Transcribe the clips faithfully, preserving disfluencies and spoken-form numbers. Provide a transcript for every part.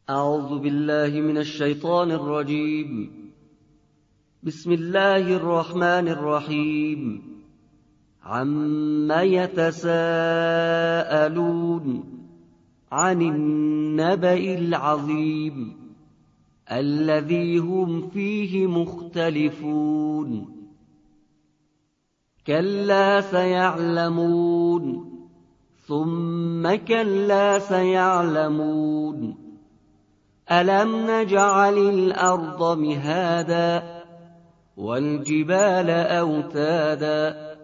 أعوذ بالله من الشيطان الرجيم. بسم الله الرحمن الرحيم. عما يتساءلون عن النبأ العظيم الذي هم فيه مختلفون. كلا سيعلمون ثم كلا سيعلمون. ألم نجعل الأرض مهادا والجبال أوتادا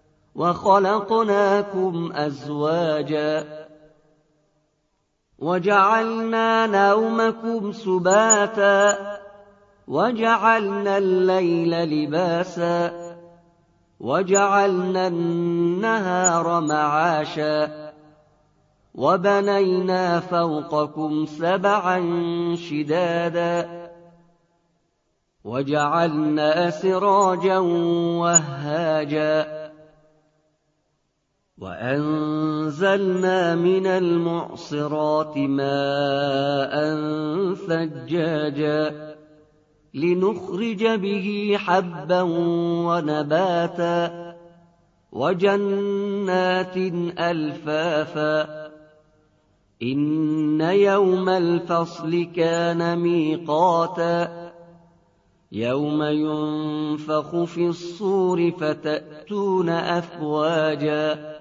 وخلقناكم أزواجا وجعلنا نومكم سباتا وجعلنا الليل لباسا وجعلنا النهار معاشا وبنينا فوقكم سبعا شدادا وجعلنا سراجا وهاجا وأنزلنا من المعصرات ماء ثجاجا لنخرج به حبا ونباتا وجنات ألفافا. إن يوم الفصل كان ميقاتا يوم ينفخ في الصور فتأتون أفواجا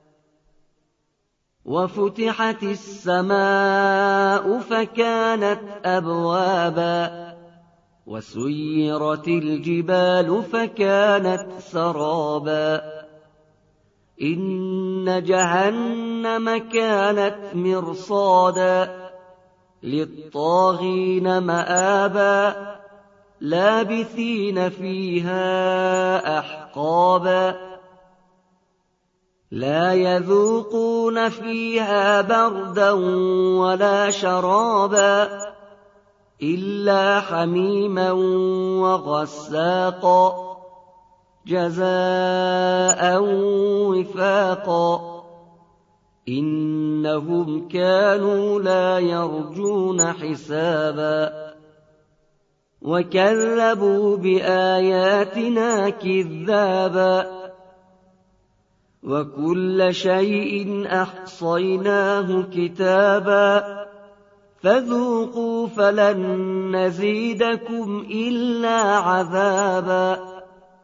وفتحت السماء فكانت أبوابا وسيرت الجبال فكانت سرابا. إن جهنم كانت مرصادا للطاغين مآبا لابثين فيها أحقابا لا يذوقون فيها بردا ولا شرابا إلا حميما وغساقا جزاء وفاقا. إنهم كانوا لا يرجون حسابا وكذبوا بآياتنا كذابا وكل شيء أحصيناه كتابا فذوقوا فلن نزيدكم إلا عذابا.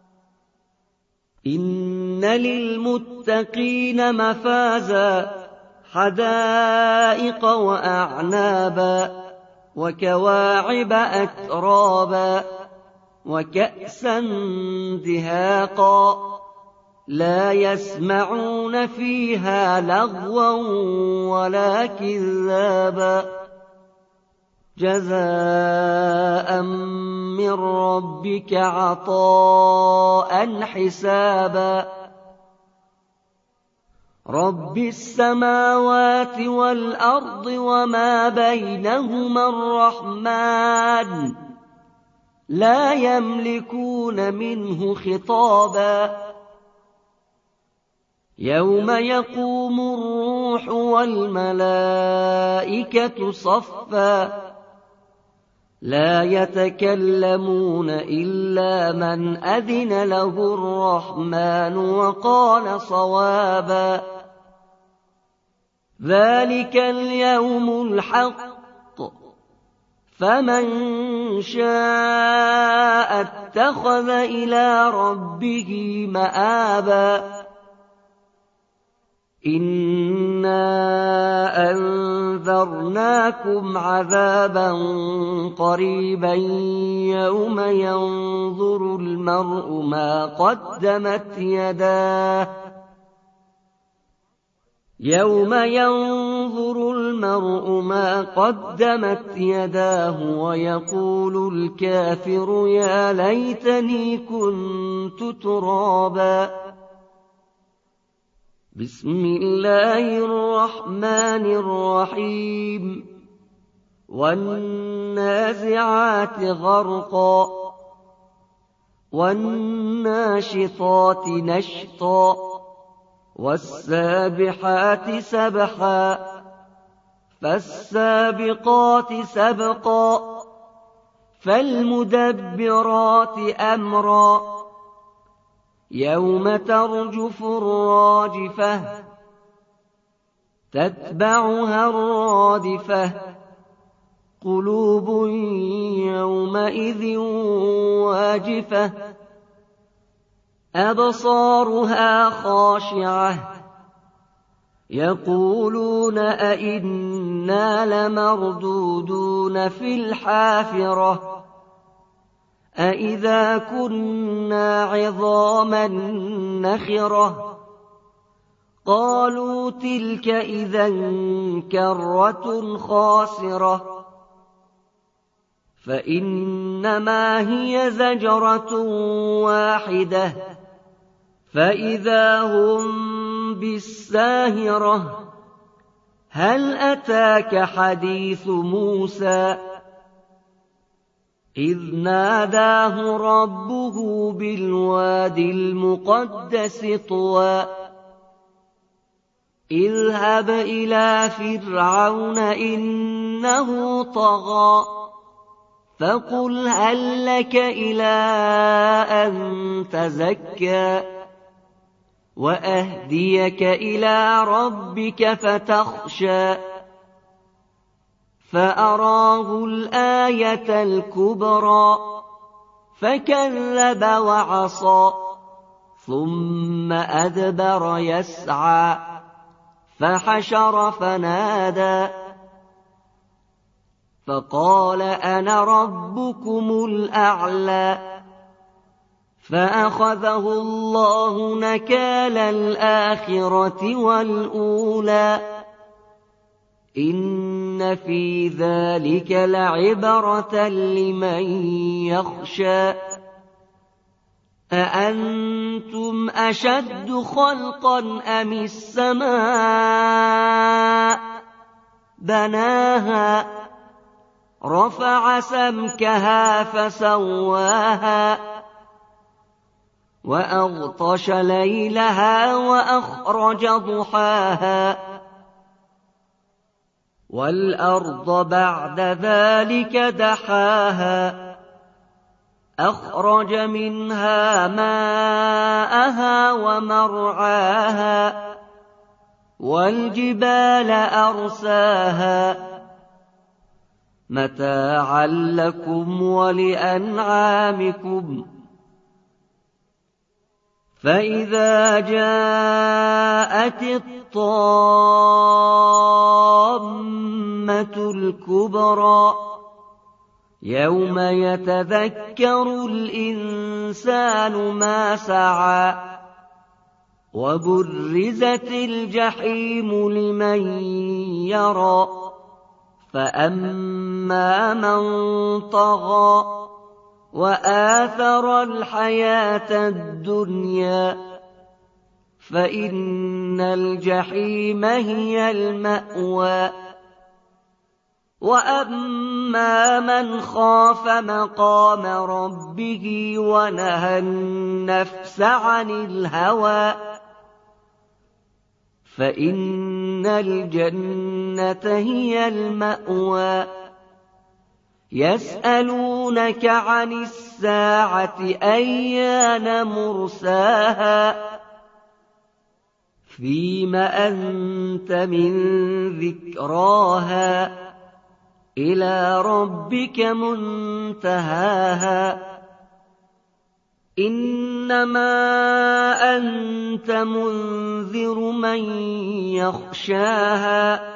إن للمتقين مفازا حدائق وأعنابا وكواعب أترابا وكأسا دهاقا لا يسمعون فيها لغوا ولا كذابا جزاء من ربك عطاء حسابا. رب السماوات والأرض وما بينهما الرحمن لا يملكون منه خطابا. يوم يقوم الروح والملائكة صفا لا يتكلمون إلا من أذن له الرحمن وقال صوابا. ذلك اليوم الحق فمن شاء اتخذ إلى ربه مآبا. إنا أنذرناكم عذابا قريبا يوم ينظر المرء ما قدمت يداه يوم ينظر المرء ما قدمت يداه ويقول الكافر يا ليتني كنت ترابا. بسم الله الرحمن الرحيم. والنازعات غرقا والناشطات نشطا والسابحات سبحا فالسابقات سبقا فالمدبرات أمرا يوم ترجف الراجفة تتبعها الرادفة قلوب يومئذ واجفة أبصارها خاشعة يقولون أئنا لمردودون في الحافرة أئذا كنا عظاما نخرة قالوا تلك إذا كرة خاسرة فإنما هي زجرة واحدة فإذا هم بالساهرة هل أتاك حديث موسى إذ ناداه ربه بالواد المقدس طوى اذهب إلى فرعون إنه طغى فقل هل لك إلى أن تزكى وأهديك إلى ربك فتخشى فأراه الآية الكبرى فكذب وعصى ثم أدبر يسعى فحشر فنادى فقال أنا ربكم الأعلى فأخذه الله نكال الآخرة والأولى إن في ذلك لعبرة لمن يخشى أأنتم أشد خلقا أم السماء بناها رفع سمكها فسواها وأغطش ليلها وأخرج ضحاها والأرض بعد ذلك دحاها أخرج منها ماءها ومرعاها والجبال أرساها متاعا لكم ولأنعامكم فإذا جاءت الطامة الكبرى يوم يتذكر الإنسان ما سعى وبرزت الجحيم لمن يرى فأما من طغى وآثر الحياة الدنيا فإن الجحيم هي المأوى وأما من خاف مقام ربه ونهى النفس عن الهوى فإن الجنة هي المأوى يسألونك عن الساعة أيان مرساها فيم أنت من ذكراها إلى ربك منتهاها إنما أنت منذر من يخشاها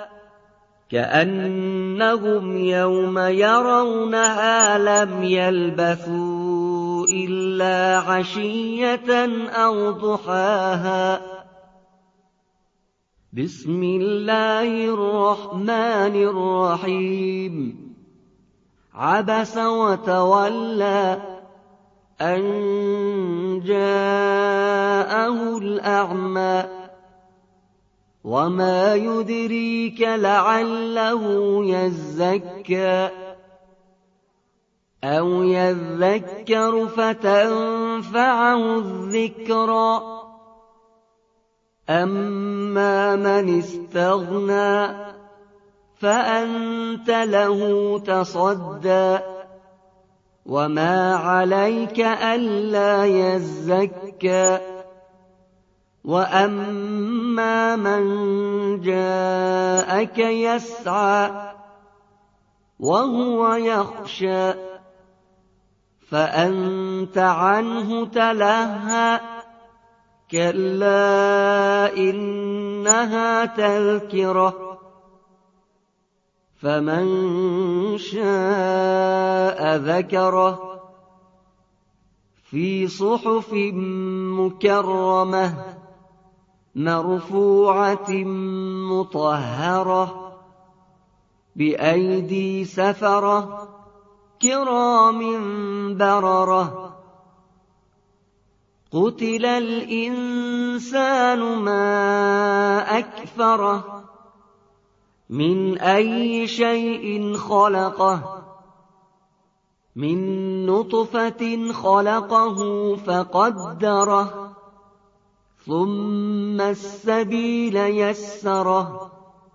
كأنهم يوم يرونها لم يلبثوا إلا عشية أو ضحاها بسم الله الرحمن الرحيم عبس وتولى أن جاءه الأعمى وما يدريك لعله يزكى أو يذكر فتنفعه الذكرى أما من استغنى فأنت له تصدى وما عليك ألا يزكى وأما من جاءك يسعى وهو يخشى فأنت عنه تلهى كلا إنها تذكرة فمن شاء ذكره في صحف مكرمة مرفوعة مطهرة بأيدي سفرة كرام بررة قتل الإنسان ما أكفره من أي شيء خلقه من نطفة خلقه فقدره ثم السبيل يسره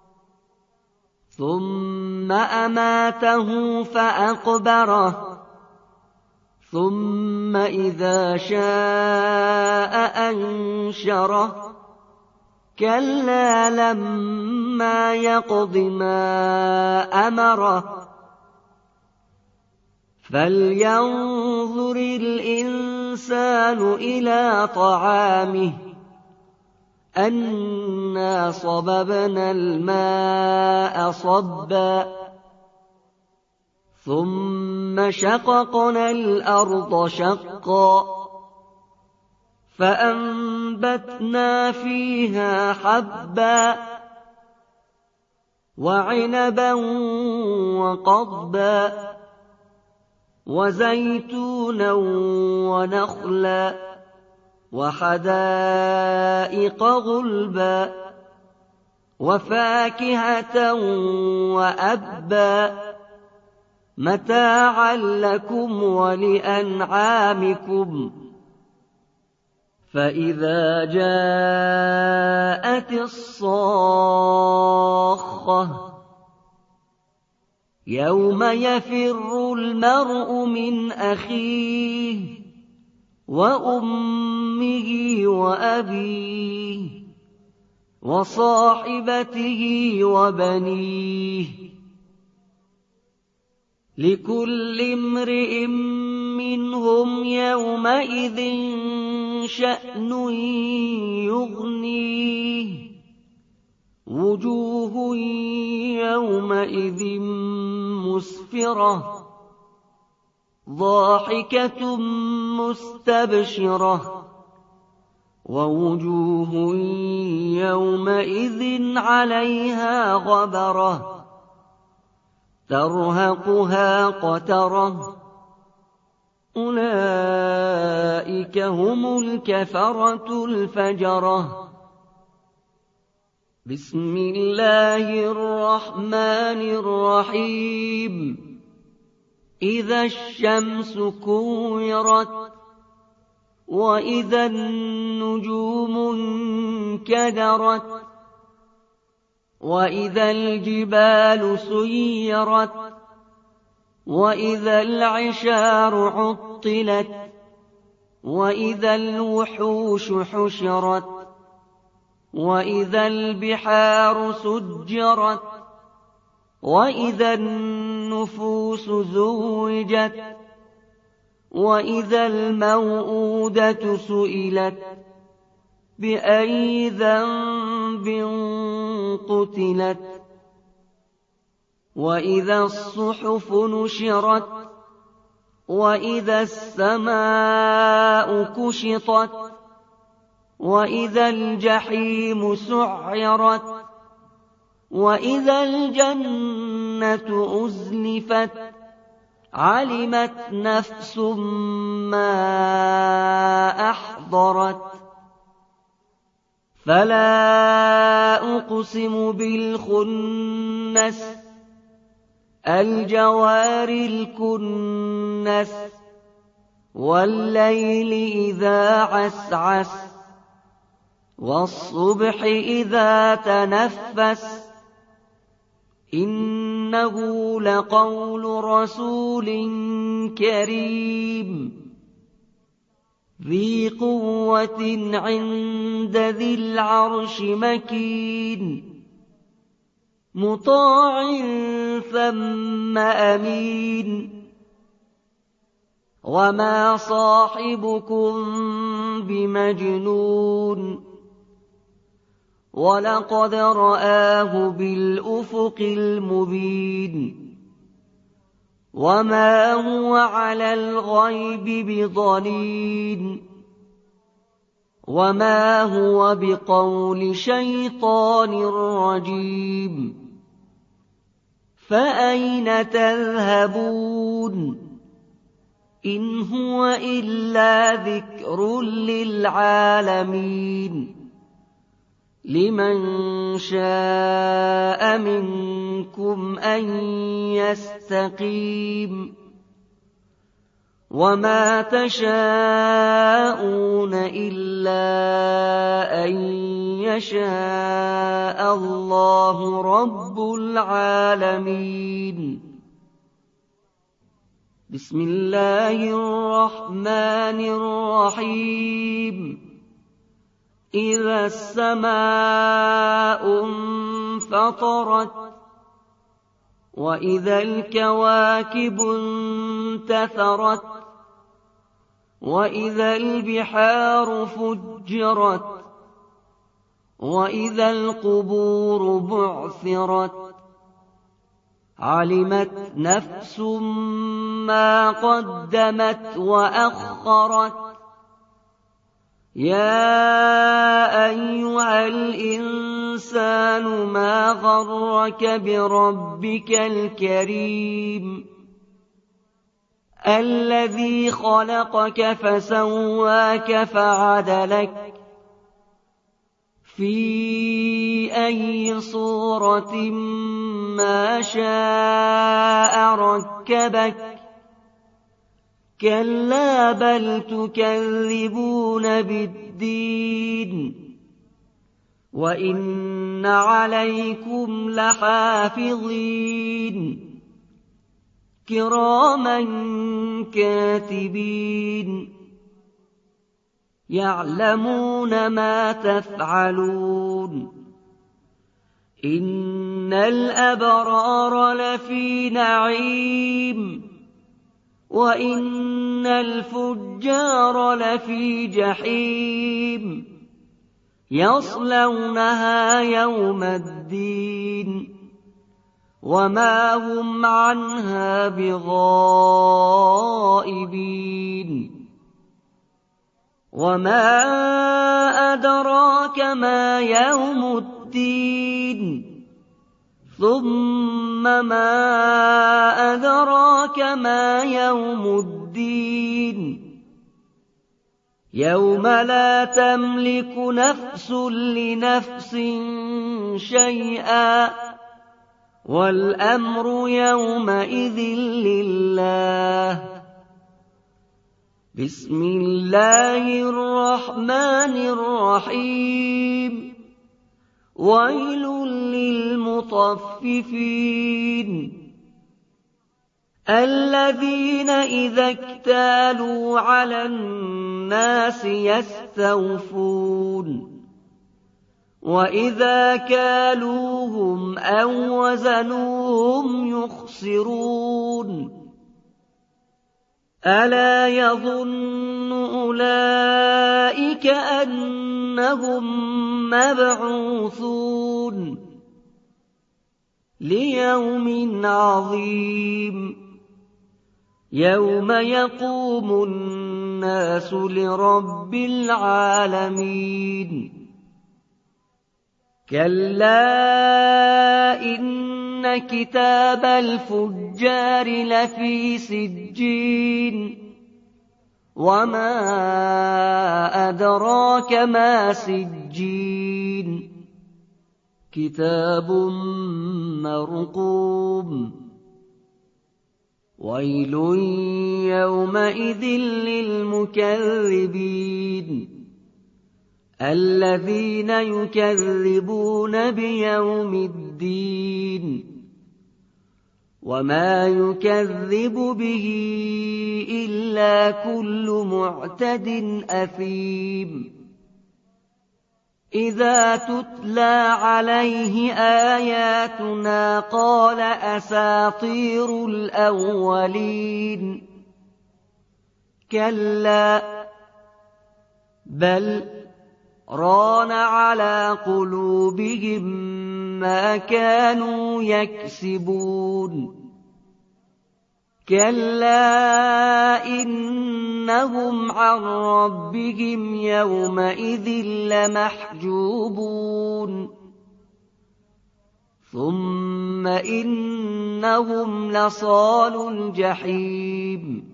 ثم أماته فأقبره ثم إذا شاء أنشره كلا لما يقض ما أمره فلينظر الإنسان إلى طعامه أنا صببنا الماء صبا ثم شققنا الأرض شقا فأنبتنا فيها حبا وعنبا وقضبا وزيتونا ونخلا وحدائق غلبا وفاكهة وأبا متاعا لكم ولأنعامكم فإذا جاءت الصاخة يوم يفر المرء من أخيه وأمه وأبيه وصاحبته وبنيه لكل امرئ منهم يومئذ شأن يغنيه وجوه يومئذ مسفرة ضاحكة مستبشرة ووجوه يومئذ عليها غبرة ترهقها قترة أولئك هم الكفرة الفجرة بسم الله الرحمن الرحيم إذا الشمس كورت وإذا النجوم انكدرت وإذا الجبال سيرت وإذا العشار عطلت وإذا الوحوش حشرت وإذا البحار سجرت وإذا النفوس زوجت وإذا الموءودة سئلت بأي ذنب قتلت وإذا الصحف نشرت وإذا السماء كشطت وإذا الجحيم سعرت وإذا الجنة أزلفت علمت نفس ما أحضرت فلا أقسم بالخنس الجوار الكنس والليل إذا عسعس والصبح إذا تنفس إنه لقول رسول كريم ذي قوة عند ذي العرش مكين مطاع ثم أمين وما صاحبكم بمجنون ولقد رآه بالأفق المبين وما هو على الغيب بضنين وما هو بقول شيطان رجيم فأين تذهبون إن هو إلا ذكر للعالمين لمن شاء منكم أن يستقيم وما تشاءون إلا أن يشاء الله رب العالمين بسم الله الرحمن الرحيم إذا السماء انفطرت وإذا الكواكب انتثرت وإذا البحار فجرت وإذا القبور بعثرت علمت نفس ما قدمت وأخرت يا أيها الإنسان ما غرك بربك الكريم الذي خلقك فسواك فعدلك في أي صورة ما شاء ركبك كلا بل تكذبون بالدين وإن عليكم لحافظين كراما كاتبين يعلمون ما تفعلون إن الأبرار لفي نعيم وإن الفجار لفي جحيم يصلونها يوم الدين وما هم عنها بغائبين وما أدراك ما يوم الدين ثم ما أدراك ما يوم الدين يوم لا تملك نفس لنفس شيئا والأمر يومئذ لله بسم الله الرحمن الرحيم ويل للمطففين الذين إذا اكتالوا على الناس يستوفون وإذا كالوهم أو وزنوهم يخسرون ألا يظن أولئك أنهم مبعوثون ليوم عظيم يوم يقوم الناس لرب العالمين كلا إن كتاب الفجار لفي سجين وما أدراك ما سجين كتاب مرقوم ويل يومئذ للمكذبين الذين يكذبون بيوم الدين وما يكذب به إلا كل معتد أثيم إذا تتلى عليه آياتنا قال أساطير الأولين كلا بل ران على قلوبهم ما كانوا يكسبون كلا إنهم عن ربهم يومئذ لمحجوبون ثم إنهم لصالو الجحيم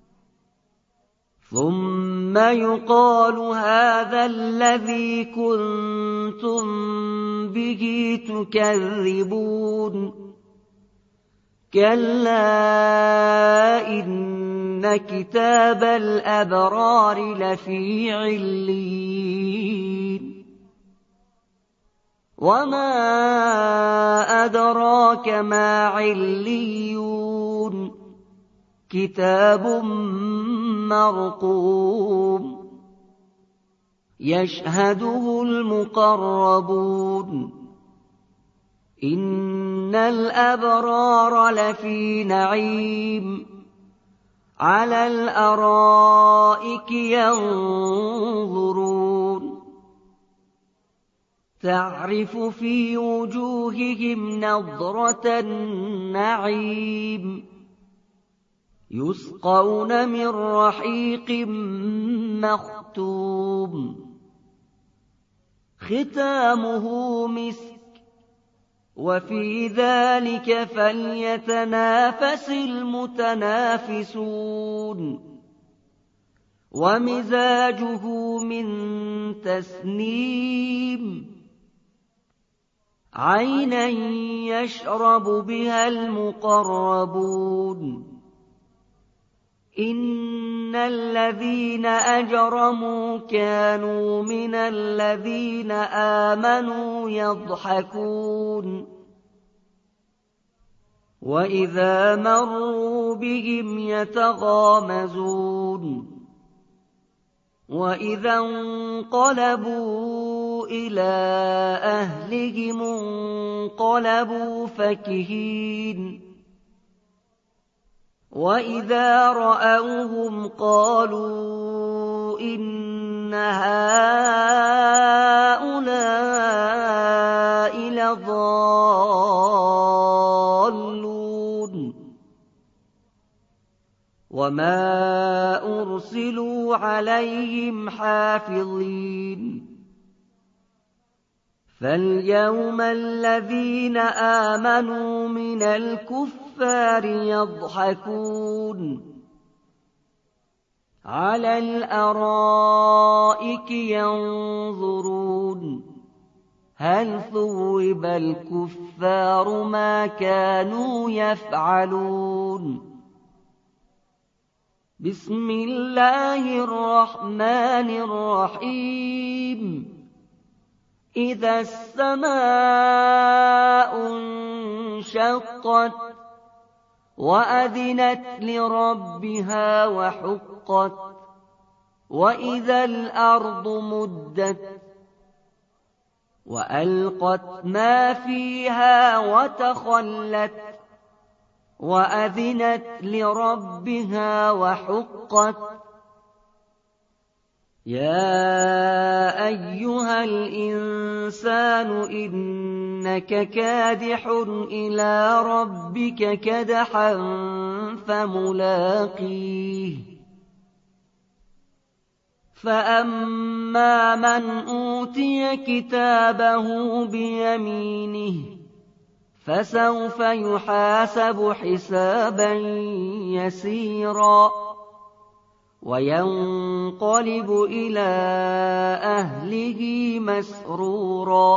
ثم يقال هذا الذي كنتم به تكذبون كلا إن كتاب الأبرار لفي عليين وما أدراك ما عليون كتاب مرقوم يشهده المقربون إن الأبرار لفي نعيم على الأرائك ينظرون تعرف في وجوههم نضرة النعيم يسقون من رحيق مختوم ختامه مسك وفي ذلك فليتنافس المتنافسون ومزاجه من تسنيم عينا يشرب بها المقربون إن الذين أجرموا كانوا من الذين آمنوا يضحكون وإذا مروا بهم يتغامزون وإذا انقلبوا إلى أهلهم انقلبوا فكهين وإذا رأوهم قالوا إن هؤلاء لضالون وما أرسلوا عليهم حافظين فاليوم الذين آمنوا من الكفار يضحكون على الأرائك ينظرون هل ثوب الكفار ما كانوا يفعلون بسم الله الرحمن الرحيم إذا السماء انشقت وأذنت لربها وحقت وإذا الأرض مدت وألقت ما فيها وتخلت وأذنت لربها وحقت يا أيها الإنسان إنك كادح إلى ربك كدحا فملاقيه فأما من أوتي كتابه بيمينه فسوف يحاسب حسابا يسيرا وينقلب إلى أهله مسرورا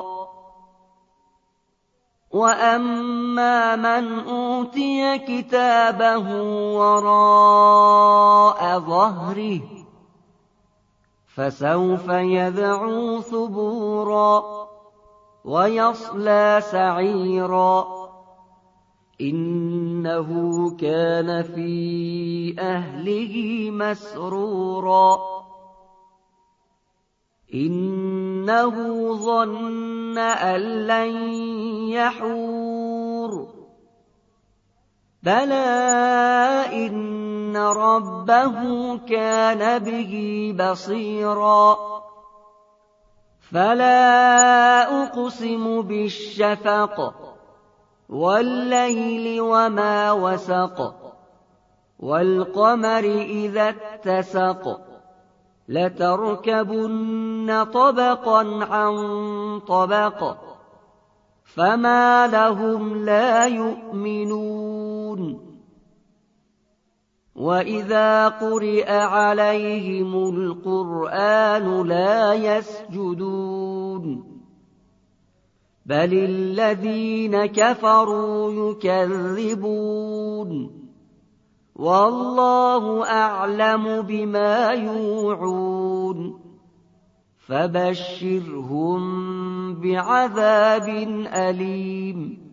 وأما من أوتي كتابه وراء ظهره فسوف يدعو ثبورا ويصلى سعيرا إنه كان في أهله مسرورا إنه ظن أن لن يحور بلى إن ربه كان به بصيرا فلا أقسم بالشفق والليل وما وسق والقمر إذا اتسق لتركبن طبقا عن طبق فما لهم لا يؤمنون وإذا قرئ عليهم القرآن لا يسجدون بل الذين كفروا يكذبون والله أعلم بما يوعون فبشرهم بعذاب أليم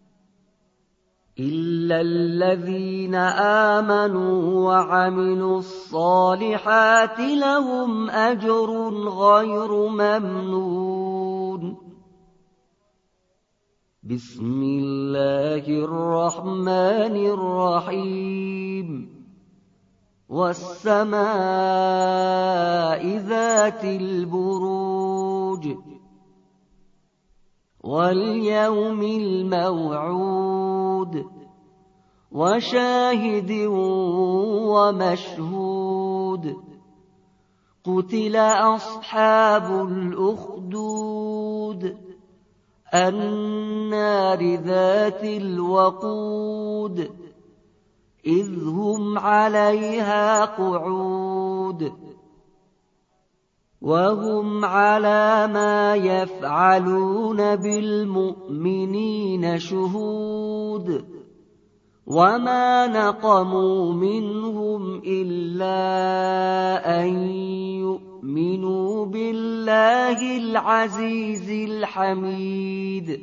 إلا الذين آمنوا وعملوا الصالحات لهم أجر غير ممنون بسم الله الرحمن الرحيم والسماء ذات البروج واليوم الموعود وشاهد ومشهود قتل أصحاب الأخدود النار ذات الوقود إذ هم عليها قعود وهم على ما يفعلون بالمؤمنين شهود وما نقموا منهم إلا أن يؤمنوا بالله العزيز الحميد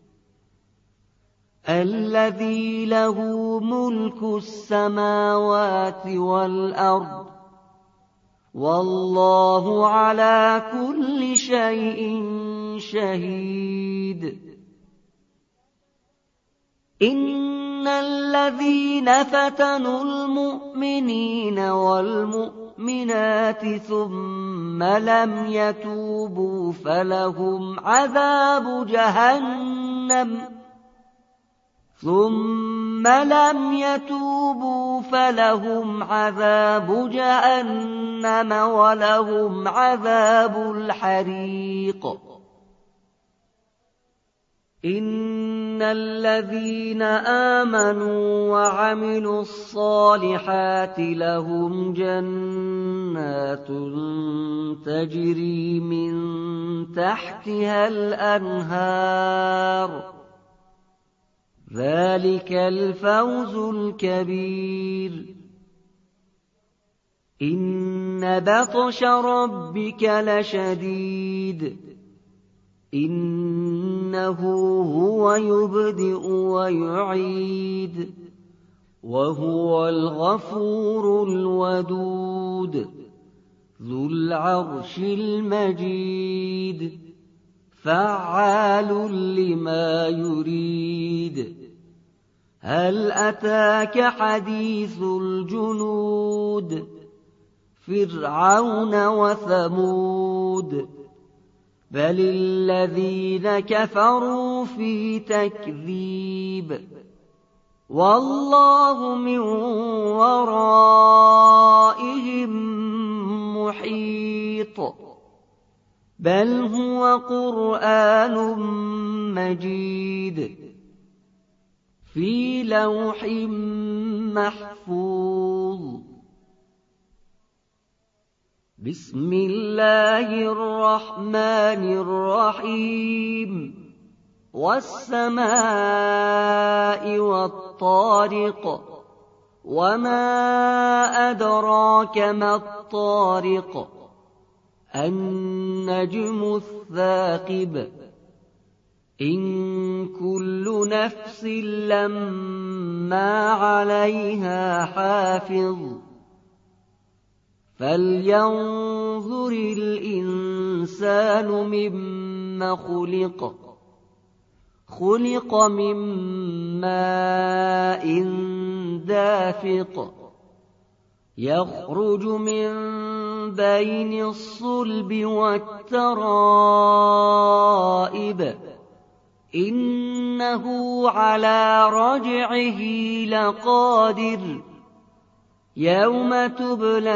الذي له ملك السماوات والأرض والله على كل شيء شهيد إن الذين فتنوا المؤمنين والمؤمنات ثم لم يتوبوا فلهم عذاب جهنم ثم لم يتوبوا فلهم عذاب جهنم ولهم عذاب الحريق إن الذين آمنوا وعملوا الصالحات لهم جنات تجري من تحتها الأنهار ذلك الفوز الكبير إن بطش ربك لشديد إنه هو يبدئ ويعيد وهو الغفور الودود ذو العرش المجيد فعال لما يريد هل أتاك حديث الجنود فرعون وثمود بل الذين كفروا في تكذيب والله من ورائهم محيط بل هو قرآن مجيد في لوح محفوظ بسم الله الرحمن الرحيم والسماء والطارق وما أدراك ما الطارق النجم الثاقب إن كل نفس لما عليها حافظ فلينظر الإنسان مما خلق خلق من ماء دافق يخرج من بين الصلب والترائب إنه على رجعه لقادر يوم تبلى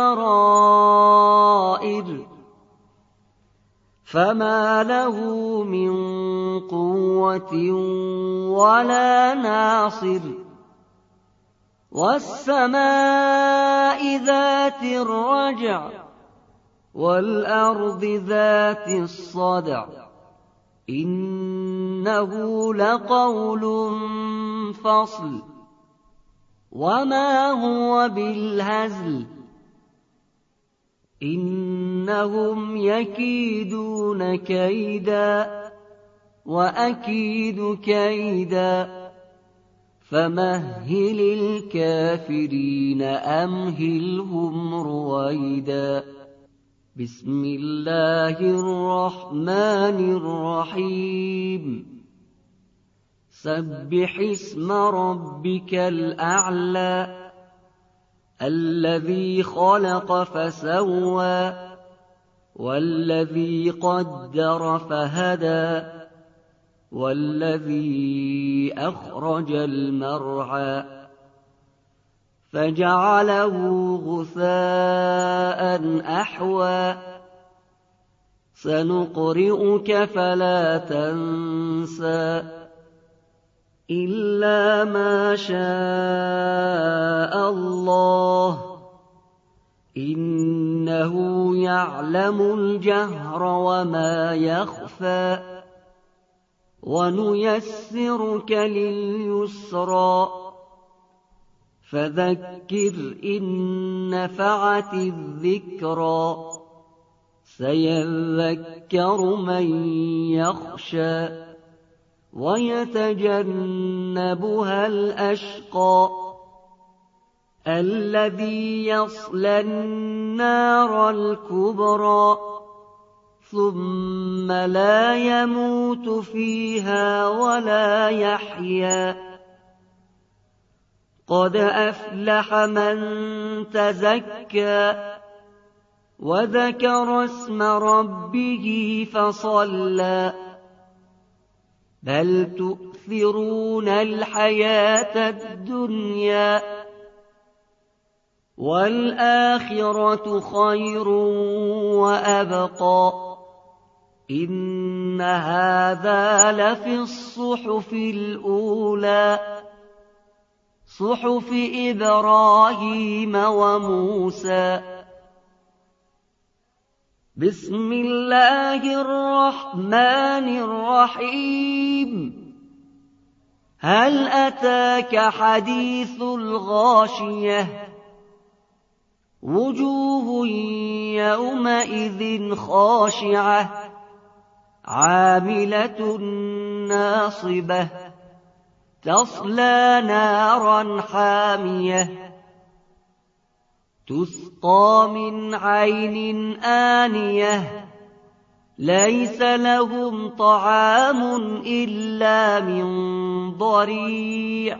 السرائر فما له من قوة ولا ناصر والسماء ذات الرجع والأرض ذات الصدع إنه لقول فصل وما هو بالهزل إنهم يكيدون كيدا وأكيد كيدا فمهل الكافرين أمهلهم رويدا بسم الله الرحمن الرحيم سبح اسم ربك الأعلى الذي خلق فسوى والذي قدر فهدى والذي أخرج المرعى فجعله غثاء أحوى سنقرئك فلا تنسى إلا ما شاء الله إنه يعلم الجهر وما يخفى ونيسرك لليسرى فذكر إن نفعت الذكرى سيذكر من يخشى ويتجنبها الأشقى الذي يصلى النار الكبرى ثم لا يموت فيها ولا يحيا قد أفلح من تزكى وذكر اسم ربه فصلى بل تؤثرون الحياة الدنيا والآخرة خير وأبقى إن هذا لفي الصحف الأولى صحف إبراهيم وموسى بسم الله الرحمن الرحيم هل أتاك حديث الغاشية وجوه يومئذ خاشعة عاملة ناصبة تصلى نارا حامية تسقى من عين آنية ليس لهم طعام إلا من ضريع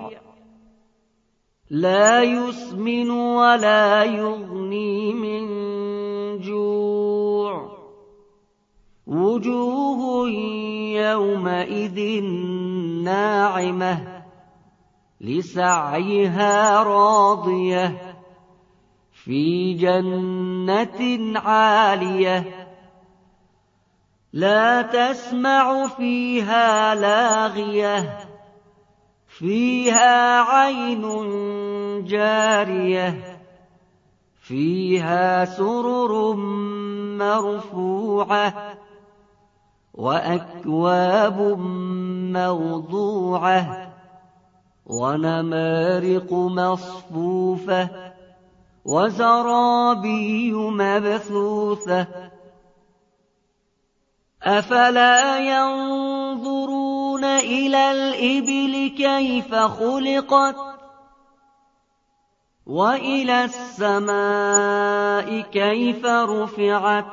لا يسمن ولا يغني من جوع وجوه يومئذ ناعمة لسعيها راضية في جنة عالية لا تسمع فيها لاغية فيها عين جارية فيها سرر مرفوعة وأكواب موضوعة ونمارق مصفوفة وزرابي مبثوثة أفلا ينظرون إلى الإبل كيف خلقت وإلى السماء كيف رفعت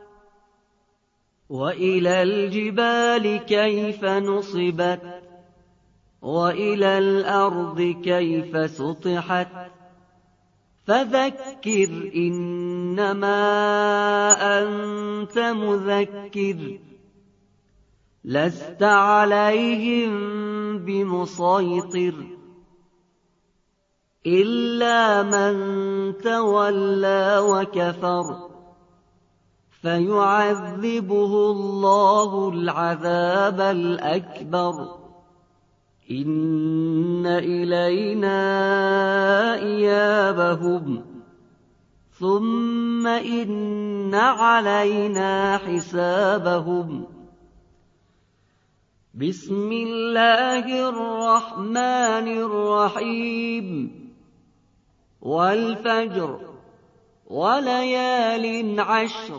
وإلى الجبال كيف نصبت وإلى الأرض كيف سطحت فذكر إنما أنت مذكر لست عليهم بمسيطر إلا من تولى وكفر فيعذبه الله العذاب الأكبر إن إلينا إيابهم ثم إن علينا حسابهم بسم الله الرحمن الرحيم والفجر وليال عشر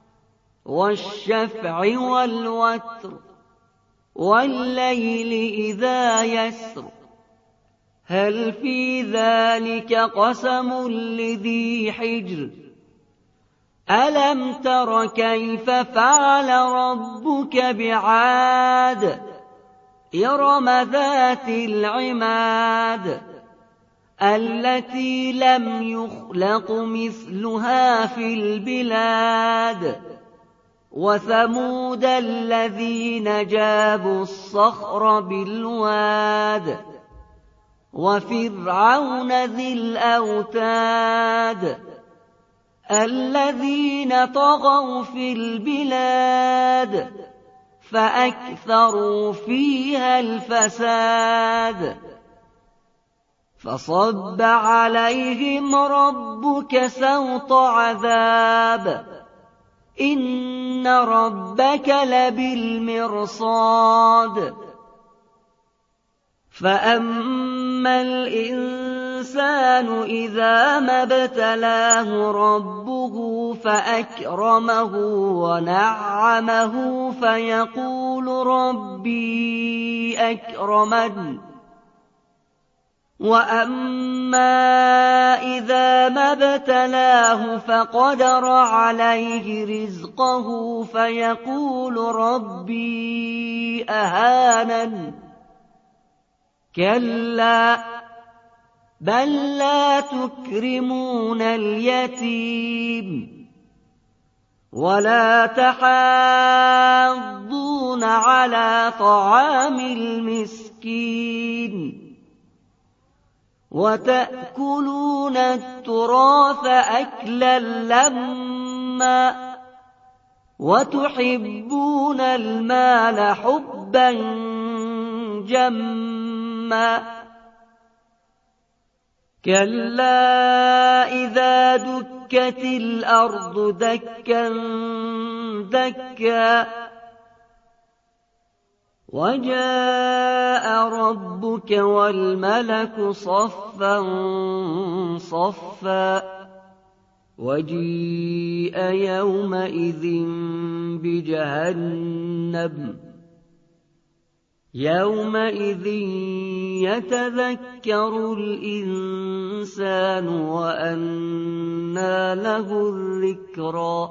والشفع والوتر والليل إذا يسر هل في ذلك قسم لذي حجر ألم تر كيف فعل ربك بعاد إرم ذات العماد التي لم يخلق مثلها في البلاد وثمود الذين جابوا الصخر بالواد وفرعون ذي الأوتاد الذين طغوا في البلاد فأكثروا فيها الفساد فصب عليهم ربك سوط عذاب إن ربك لبالمرصاد فأما الإنسان إذا ما ابتلاه ربه فأكرمه ونعمه فيقول ربي أكرمن وأما إذا ما ابتلاه فقدر عليه رزقه فيقول ربي أهانن كلا بل لا تكرمون اليتيم ولا تحاضون على طعام المسكين وتأكلون التراث أكلا لما وتحبون المال حبا جما كلا إذا دكت الأرض دكا دكا وجاء ربك والملك صفا صفا وجيء يومئذ بجهنم يومئذ يتذكر الإنسان وأنى له الذكرى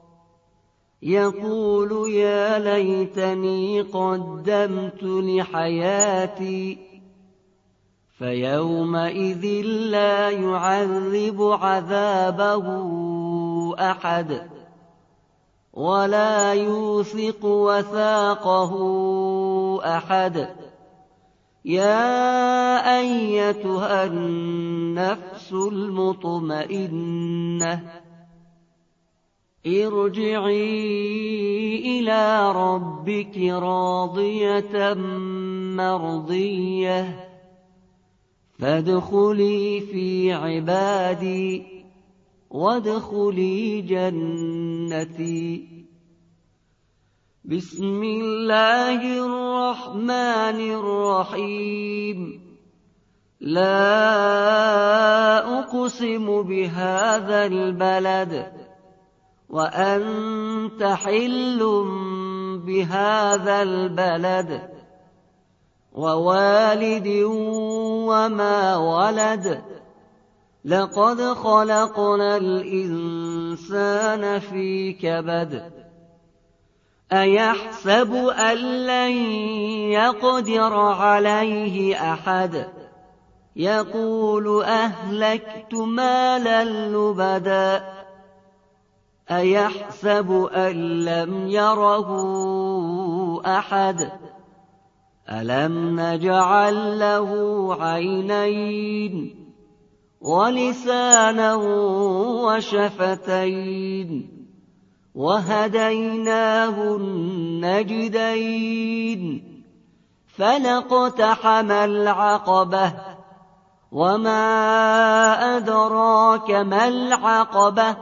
يقول يا ليتني قدمت لحياتي فيومئذ لا يعذب عذابه أحد ولا يوثق وثاقه أحد يا أيتها النفس المطمئنة ارجعي إلى ربك راضية مرضية فادخلي في عبادي وادخلي جنتي بسم الله الرحمن الرحيم لا أقسم بهذا البلد وأنت حل بهذا البلد ووالد وما ولد لقد خلقنا الإنسان في كبد أيحسب أن لن يقدر عليه أحد يقول أهلكت مالا لبدا أيحسب أن لم يره أحد ألم نجعل له عينين ولسانا وشفتين وهديناه النجدين فلاقتحم العقبة وما أدراك ما العقبة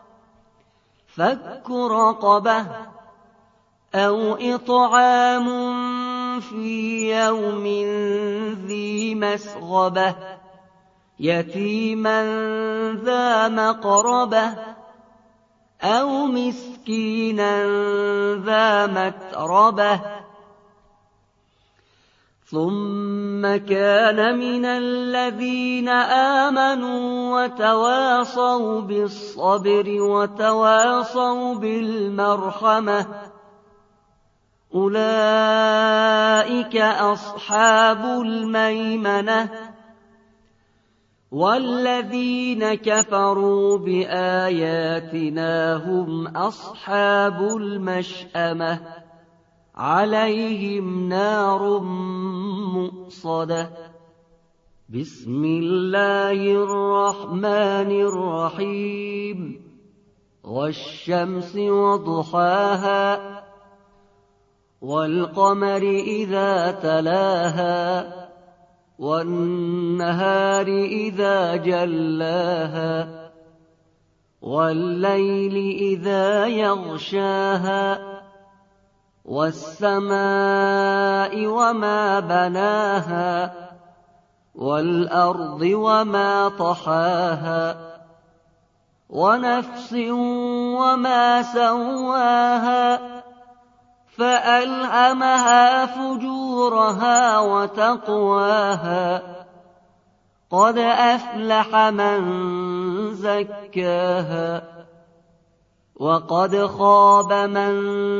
فك رقبة أو إطعام في يوم ذي مسغبة يتيما ذا مقربة أو مسكينا ذا متربة ثم كان من الذين آمنوا وتواصوا بالصبر وتواصوا بالمرحمة أولئك أصحاب الميمنة والذين كفروا بآياتنا هم أصحاب المشأمة عليهم نار مؤصدة بسم الله الرحمن الرحيم والشمس وضحاها والقمر إذا تلاها والنهار إذا جلاها والليل إذا يغشاها والسماء وما بناها والأرض وما طحاها ونفس وما سواها فألهمها فجورها وتقواها قد أفلح من زكاها وقد خاب من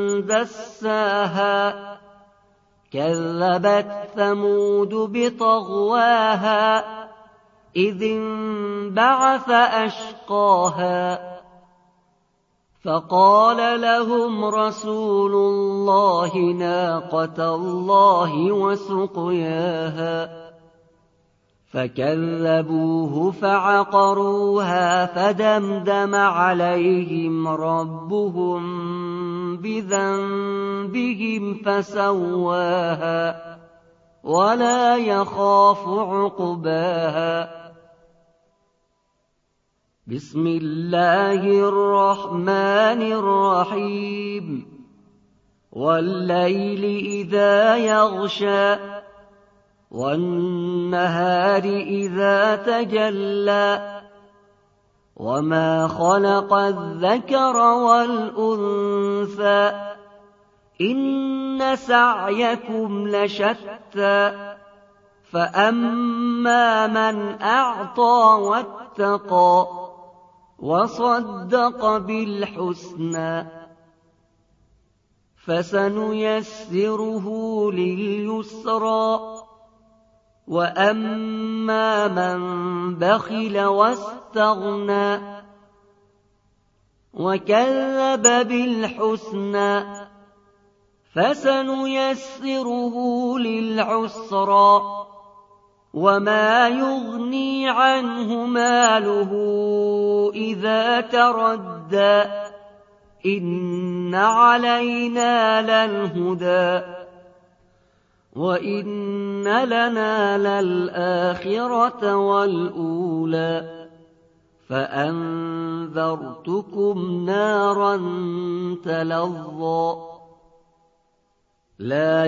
دساها كذبت ثمود بطغواها إذ انبعث أشقاها فقال لهم رسول الله ناقة الله وسقياها فكذبوه فعقروها فدمدم عليهم ربهم بذنبهم فسواها ولا يخاف عقباها بسم الله الرحمن الرحيم والليل إذا يغشى والنهار إذا تجلى وما خلق الذكر والأنثى إن سعيكم لشتى فأما من أعطى واتقى وصدق بالحسنى فسنيسره لليسرى وأما من بخل واستغنى وكذب بالحسنى فسنيسره للعسرى وما يغني عنه ماله إذا تردى إن علينا للهدى وإن لنا للآخرة والأولى فأنذرتكم نارا تلظى لا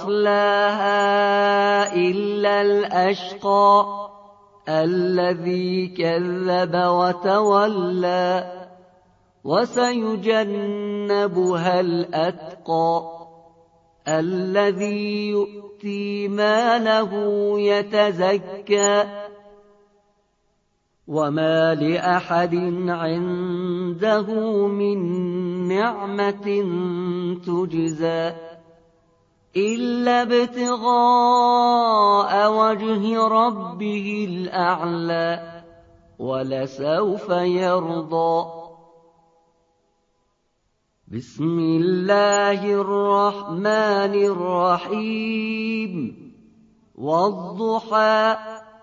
يصلاها إلا الأشقى الذي كذب وتولى وسيجنبها الأتقى الذي يؤتي ماله يتزكى وما لأحد عنده من نعمة تجزى إلا ابتغاء وجه ربه الأعلى ولسوف يرضى. بسم الله الرحمن الرحيم. والضحى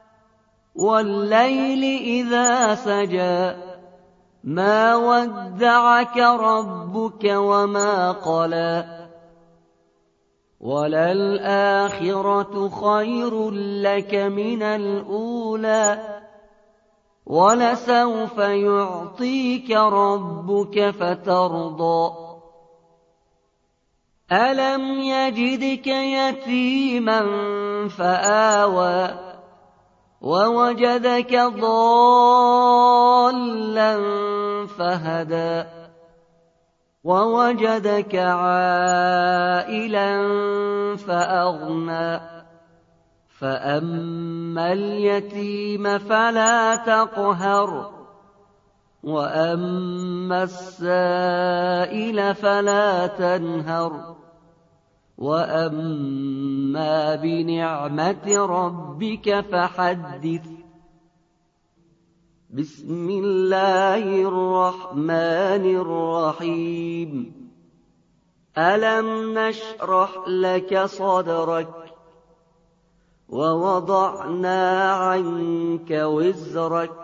والليل إذا سجى ما ودعك ربك وما قلى وللآخرة خير لك من الأولى ولسوف يعطيك ربك فترضى. ألم يجدك يتيما فآوى ووجدك ضالا فهدى ووجدك عائلا فأغنى فأما اليتيم فلا تقهر وأما السائل فلا تنهر وأما بنعمة ربك فحدث. بسم الله الرحمن الرحيم. ألم نشرح لك صدرك ووضعنا عنك وزرك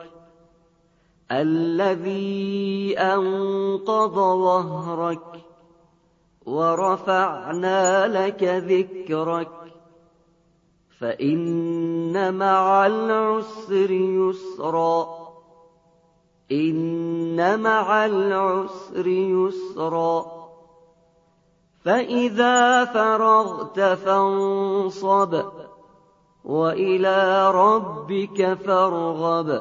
الذي أنقض ظهرك ورفعنا لك ذكرك فإن مع العسر يسرا إن مع العسر يسرا فإذا فرغت فانصب وإلى ربك فارغب.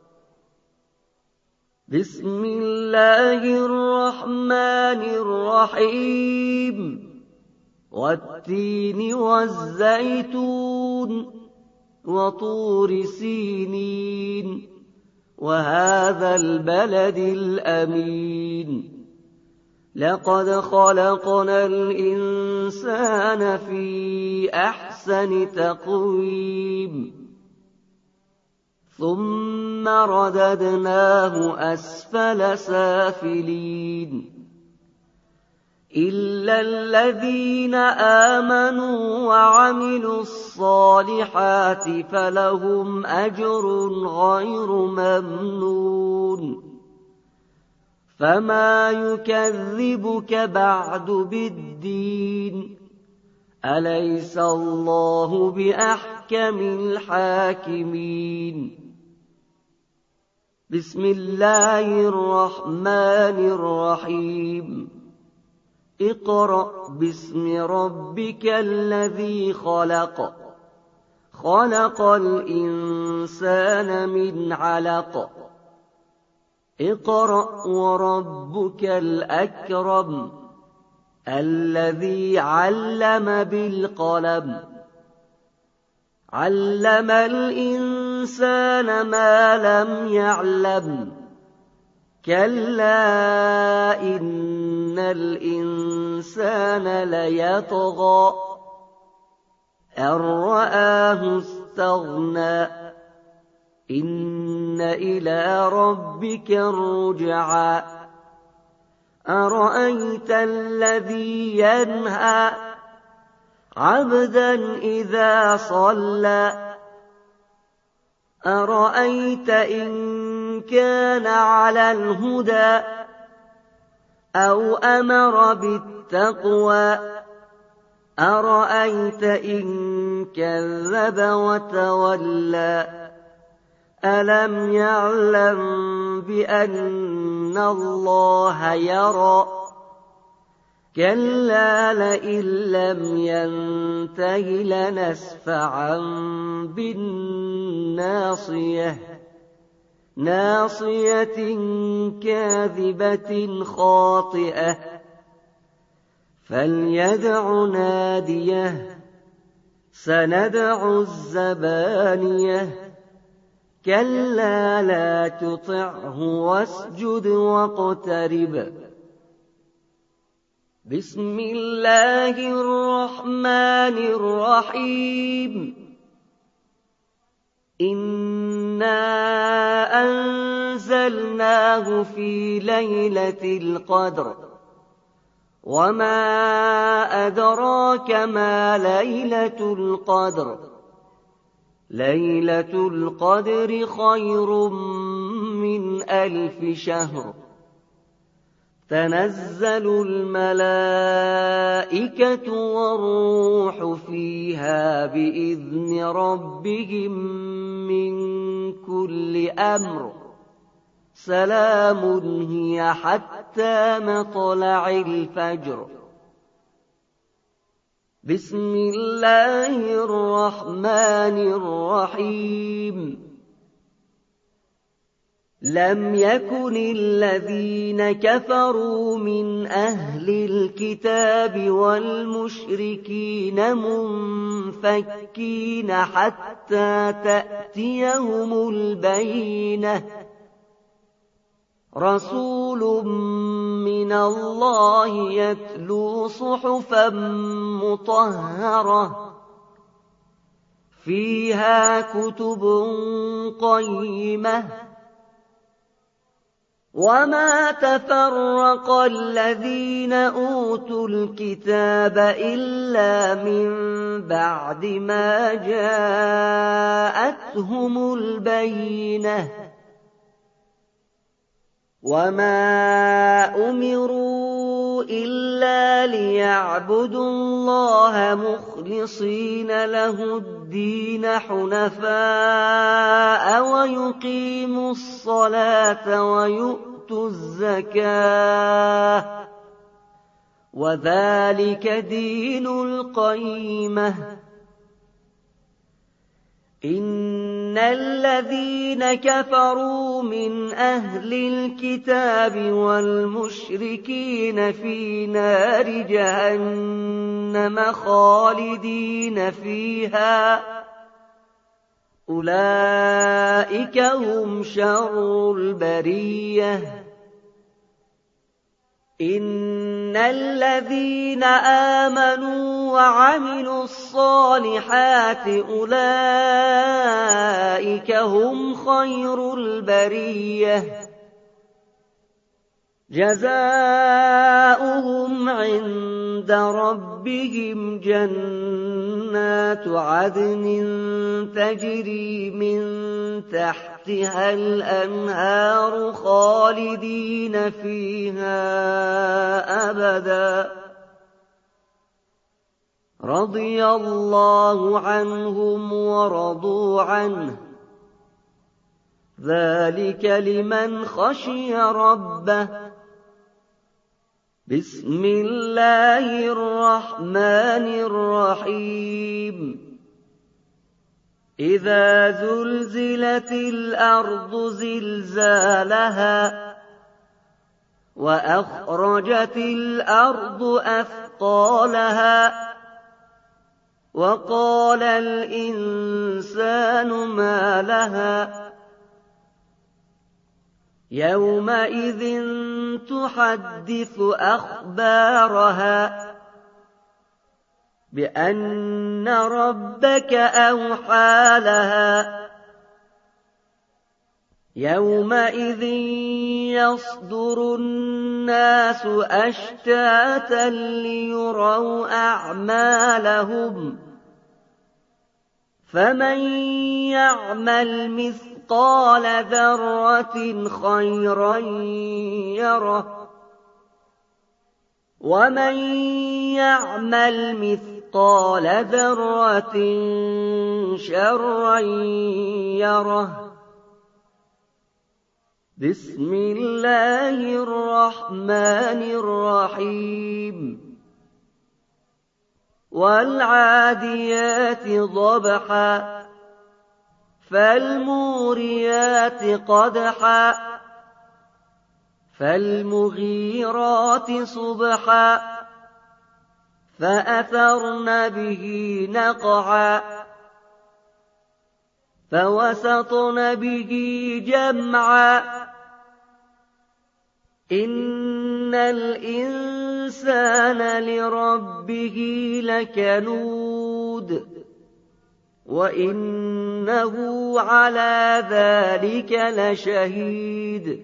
بسم الله الرحمن الرحيم. والتين والزيتون وطور سينين وهذا البلد الأمين لقد خلقنا الإنسان في أحسن تقويم ثم رددناه أسفل سافلين إلا الذين آمنوا وعملوا الصالحات فلهم أجر غير ممنون فما يكذبك بعد بالدين أليس الله بأحكم الحاكمين. بسم الله الرحمن الرحيم. اقرأ باسم ربك الذي خلق خلق الإنسان من علق اقرأ وربك الأكرم الذي علم بالقلم علم الإنسان ما لم يعلم كلا إن الإنسان ليطغى أن رآه استغنى إن إلى ربك الرجعى أرأيت الذي ينهى عبدا إذا صلى أرأيت إن كان على الهدى أو أمر بالتقوى أرأيت إن كذب وتولى ألم يعلم بأن الله يرى كلا لئن لم ينته لنسفعا بالناصية ناصية كاذبة خاطئة فليدع ناديه سندع الزبانية كلا لا تطعه واسجد واقترب بسم الله الرحمن الرحيم إنا أنزلناه في ليلة القدر وما أدراك ما ليلة القدر ليلة القدر خير من ألف شهر تنزل الملائكة والروح فيها بإذن ربهم من كل أمر سلام هي حتى مطلع الفجر بسم الله الرحمن الرحيم لم يكن الذين كفروا من أهل الكتاب والمشركين منفكين حتى تأتيهم البينة رسول من الله يتلو صحفا مطهرة فيها كتب قيمة وما تفرق الذين أوتوا الكتاب إلا من بعد ما جاءتهم البينة وما أمروا إلا ليعبدوا الله مخلصين له الدين حنفاء ويقيموا الصلاة ويؤتوا الزكاة وذلك دين القيمة إن الذين كفروا من أهل الكتاب والمشركين في نار جهنم خالدين فيها أولئك هم شر البرية إن الذين آمنوا وعملوا الصالحات أولئك هم خير البرية جزاؤهم عند ربهم جنات عدن تجري من تحتها الأنهار خالدين فيها أبدا رضي الله عنهم ورضوا عنه ذلك لمن خشي ربه بسم الله الرحمن الرحيم إذا زلزلت الأرض زلزالها وأخرجت الأرض أثقالها وقال الإنسان ما لها يومئذ تحدث أخبارها بأن ربك أوحى لها يومئذ يصدر الناس أشتاتا ليروا أعمالهم فمن يعمل مثقال ذرة خيرا يره ومن يعمل مثقال ذرة شرا يره بسم الله الرحمن الرحيم والعاديات ضبحا فالموريات قدحا فالمغيرات صبحا فأثرن به نقعا فوسطن به جمعا إن الإنسان لربه لكنود وإنه على ذلك لشهيد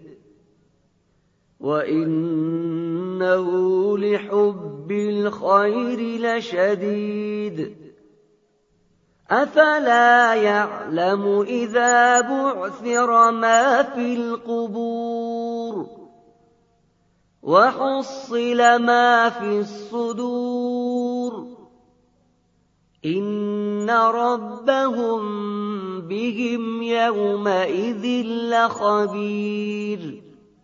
وإنه لحب الخير لشديد أفلا يعلم إذا بعثر ما في القبور وحصل ما في الصدور إن ربهم بهم يومئذ لخبير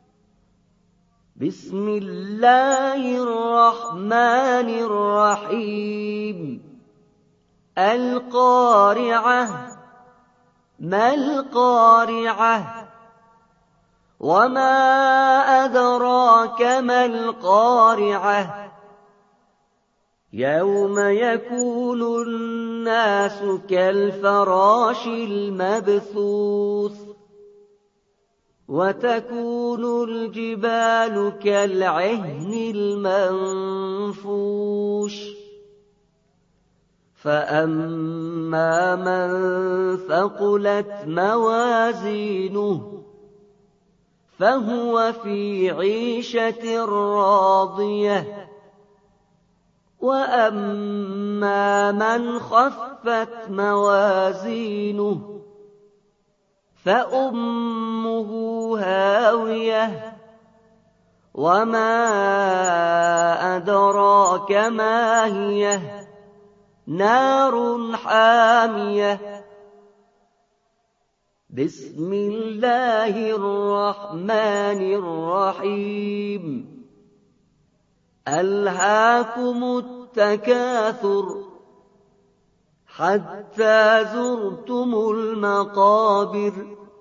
بسم الله الرحمن الرحيم القارعة ما القارعة وما أدراك ما القارعة يوم يكون الناس كالفراش المبثوث وتكون الجبال كالعهن المنفوش فأما من ثقلت موازينه فهو في عيشة راضية وأما من خفت موازينه فأمه هاوية وما أدراك ما هي نار حامية بسم الله الرحمن الرحيم ألهاكم التكاثر حتى زرتم المقابر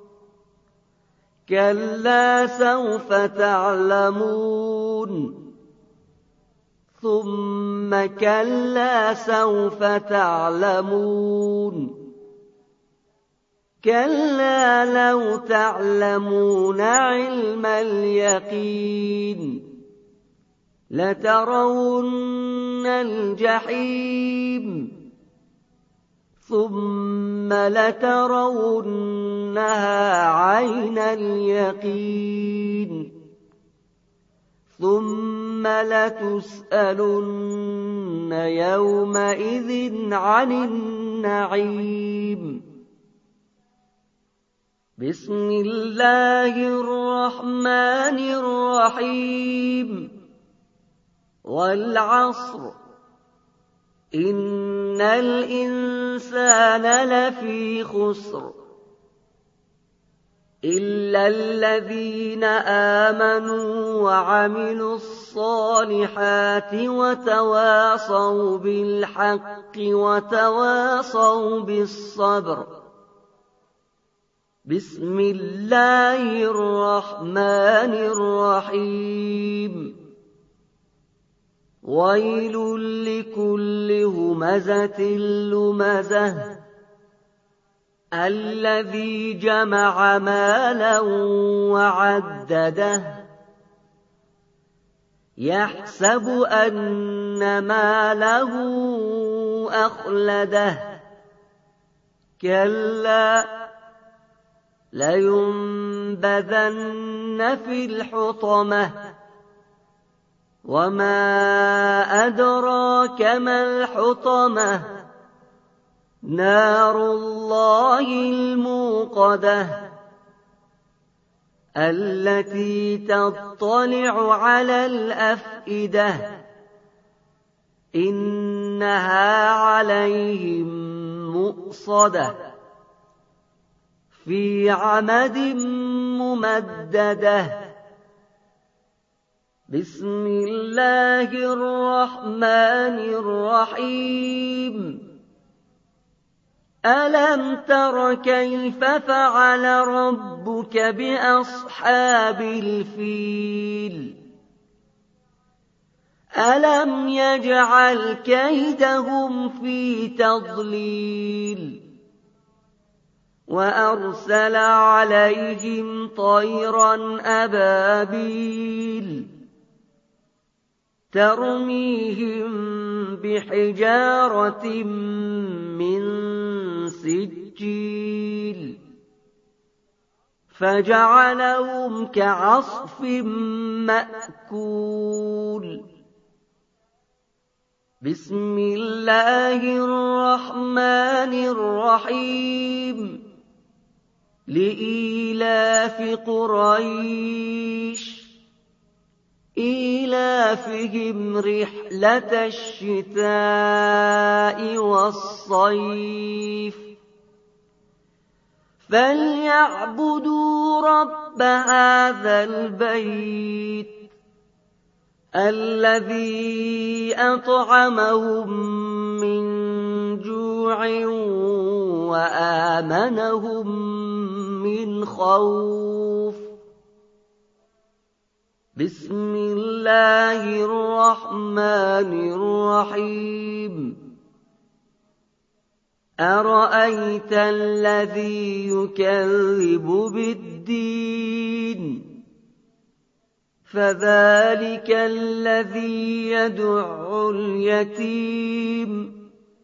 كلا سوف تعلمون ثم كلا سوف تعلمون كلا لو تعلمون علم اليقين لترون الجحيم ثم لترونها عين اليقين ثم لتسألن يومئذ عن النعيم بسم الله الرحمن الرحيم والعصر إن الإنسان لفي خسر إلا الذين آمنوا وعملوا الصالحات وتواصوا بالحق وتواصوا بالصبر بسم الله الرحمن الرحيم ويل لكل همزة لمزة الذي جمع مالا وعدده يحسب أن ماله أخلده كلا لينبذن في الحطمة وما أدراك ما الحطمة نار الله الموقدة التي تطلع على الأفئدة إنها عليهم مؤصدة في عمد ممددة بسم الله الرحمن الرحيم ألم تر كيف فعل ربك بأصحاب الفيل ألم يجعل كيدهم في تضليل وأرسل عليهم طيرا أبابيل ترميهم بحجارة من سجيل فجعلهم كعصف مأكول بسم الله الرحمن الرحيم لإيلاف قريش إيلافهم رحلة الشتاء والصيف فليعبدوا رب هذا البيت الذي أطعمهم من جوع وآمنهم من خوف بسم الله الرحمن الرحيم أرأيت الذي يكذب بالدين فذلك الذي يدع اليتيم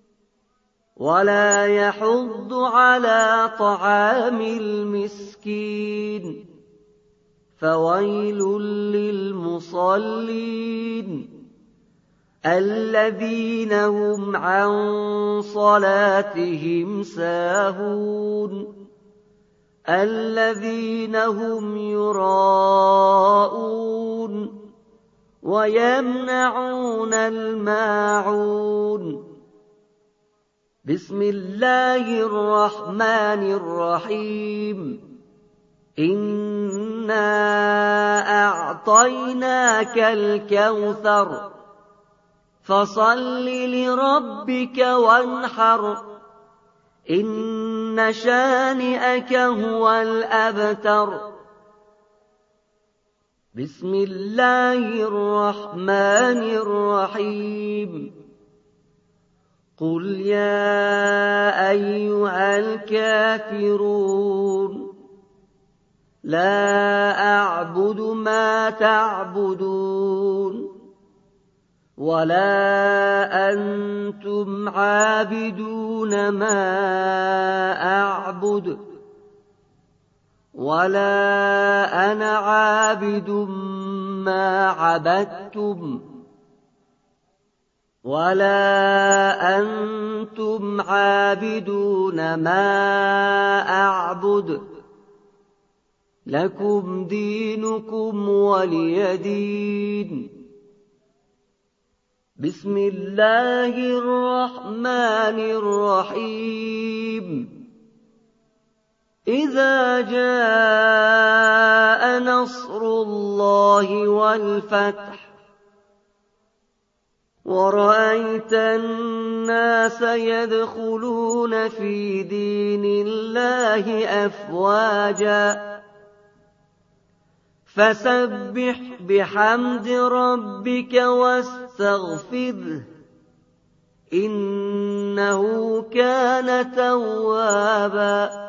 ولا يحض على طعام المسكين فويل للمصلين الذين هم عن صلاتهم ساهون الذين هم يراءون ويمنعون الماعون بسم الله الرحمن الرحيم إنا أعطيناك الكوثر فصل لربك وانحر إن شانئك هو الأبتر بسم الله الرحمن الرحيم قل يا أيها الكافرون لا أعبد ما تعبدون ولا أنتم عابدون ما أعبد ولا أنا عابد ما عبدتم ولا أنتم عابدون ما أعبد لكم دينكم ولي دين بسم الله الرحمن الرحيم إذا جاء نصر الله والفتح ورأيت الناس يدخلون في دين الله أفواجا فسبح بحمد ربك واستغفره إنه كان توابا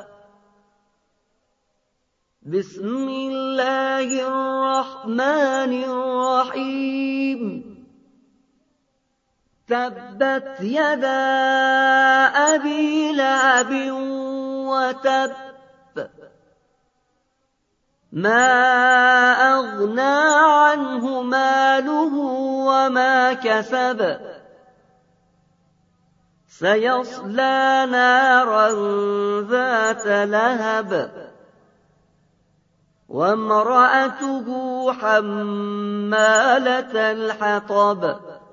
بسم الله الرحمن الرحيم تبت يدا أبي لهب وتب ما أغنى عنه ماله وما كسب سيصلى نارا ذات لهب وامرأته حمالة الحطب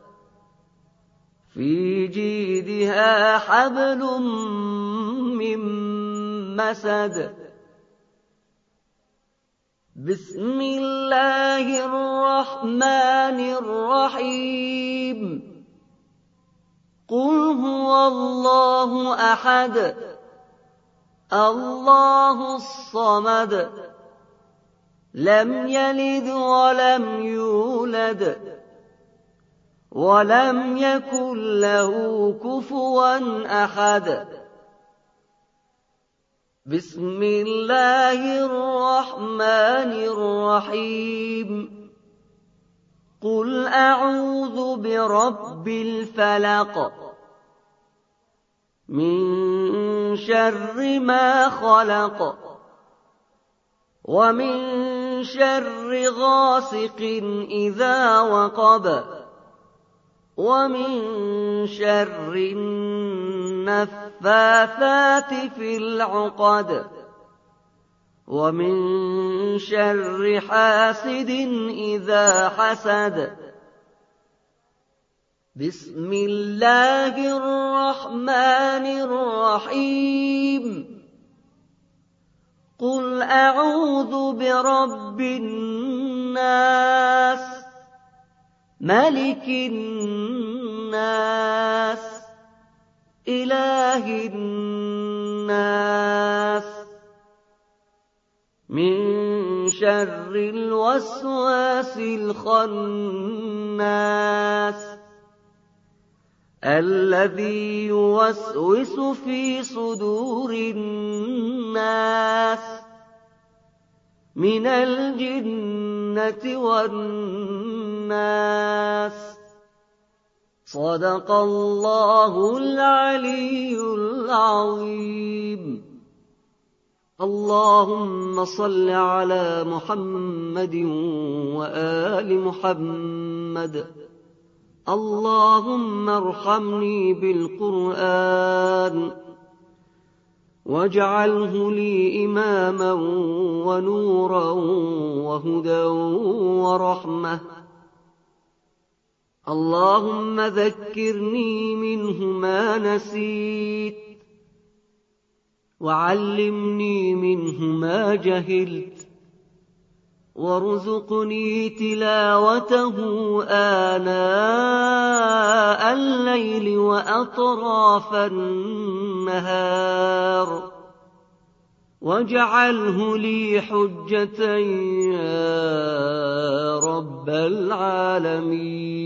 في جيدها حبل من مسد بسم الله الرحمن الرحيم قل هو الله أحد الله الصمد لم يلد ولم يولد ولم يكن له كفوا أحد. بسم الله الرحمن الرحيم. قل أعوذ برب الفلق من شر ما خلق ومن شر غاسق إذا وقب ومن شر النفاثات في العقد ومن شر حاسد إذا حسد. بسم الله الرحمن الرحيم. قل أعوذ برب الناس ملك الناس إله الناس من شر الوسواس الخناس الذي يوسوس في صدور الناس من الجنة والناس. صدق الله العلي العظيم. اللهم صل على محمد وآل محمد. اللهم ارحمني بالقرآن واجعله لي إماما ونورا وهدى ورحمة. اللهم ذكرني منه ما نسيت وعلمني منه ما جهلت وارزقني تلاوته آناء الليل وأطراف النهار واجعله لي حجة يا رب العالمين.